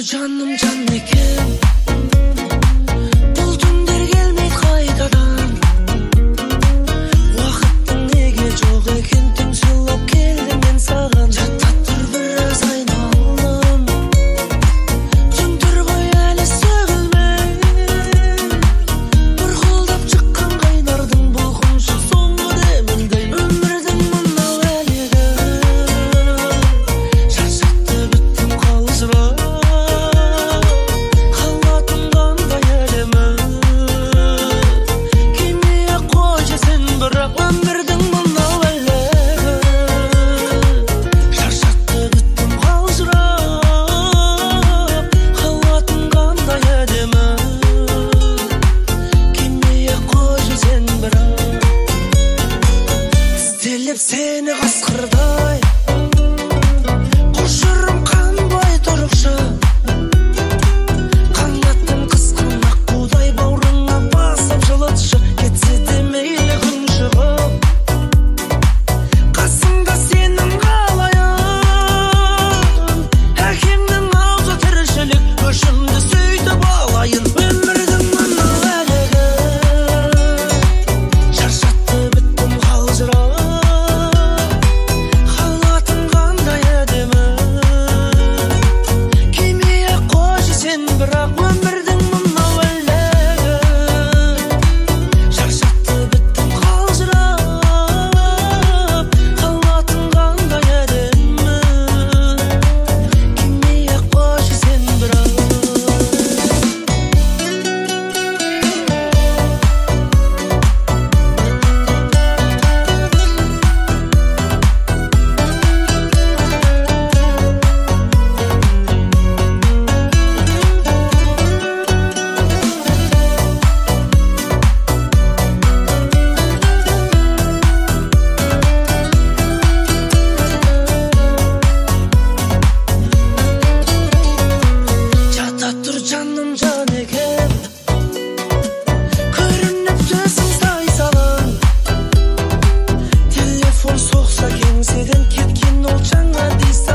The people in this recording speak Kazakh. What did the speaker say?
жаным жан екен бұл түндер келмейді қайтадан уақыттың неге жоқ екен түн сыйлап келдім мен саған жата тұр біраз айналым түндер ғой әлі сөгілмей бұрқылдап шыққан қайнардың бұлқыншы соңғы деміндей өмірдің мынау әлегі шаршатты біттім қалжырап сені қасқырдай құшырым қанбай тұрықшы қанаттың қысқан аққудай бауырыңа басып жылытшы кетсе де мейлі күн шығып қасымда сенің қалайын әкемнің аузы тіршілік өшімді сөйтіп алайын өмірдің мынау әлегі шаршатты біттім қалжырап бірақ өмірдің мынау әлегі шаршатты біттім қалжырап қалатын қандай әдемі келмей-ақ қойшы сен бірақ жаным жан екен көрініп түсің сайсалаң телефон соқса кеңседен кеткен ол жаңа